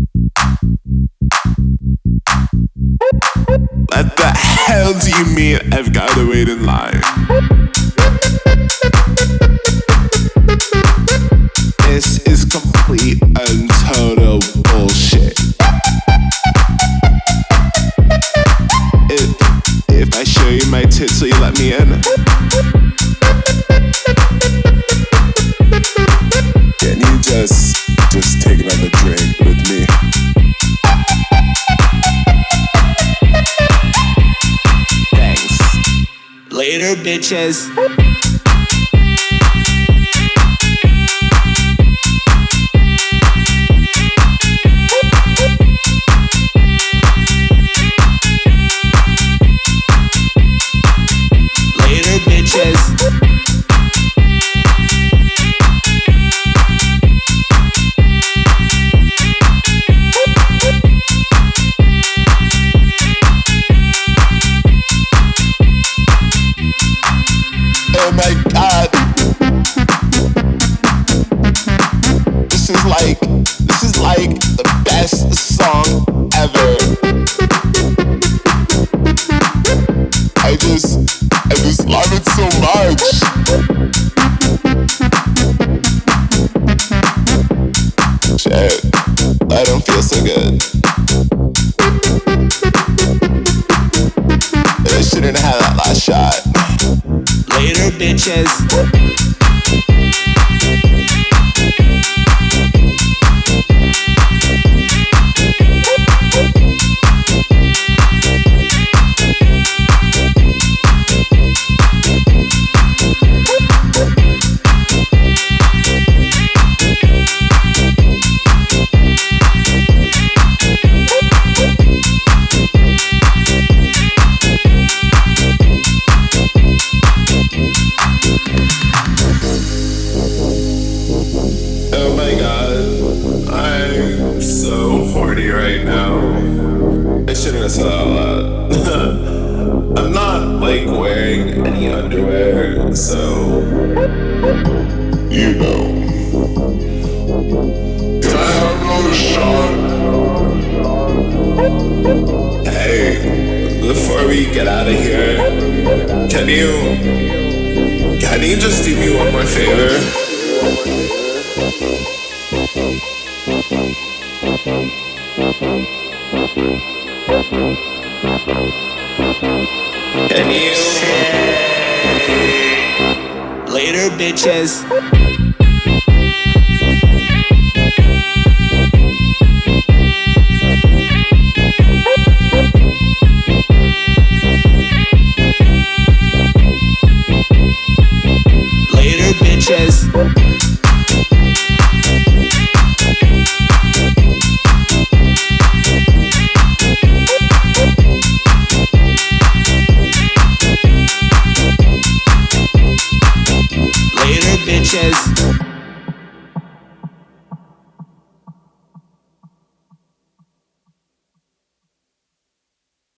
What the hell do you mean I've gotta wait in line? This is complete and total bullshit. If I show you my tits, will you let me in? Can you just take another drink with me? Thanks. Later, bitches. Later, bitches. Oh my god. This is like the best song ever. I just love it so much. Shit, I don't feel so good. I shouldn't have had that last shot. Later, bitches. Oh my god, I'm so horny right now. I shouldn't have said that out loud. I'm not wearing any underwear, so you know. Can I have another shot? Hey, before we get out of here, can you just do me one more favor? Can you say later, bitches? Later, bitches. Later, bitches.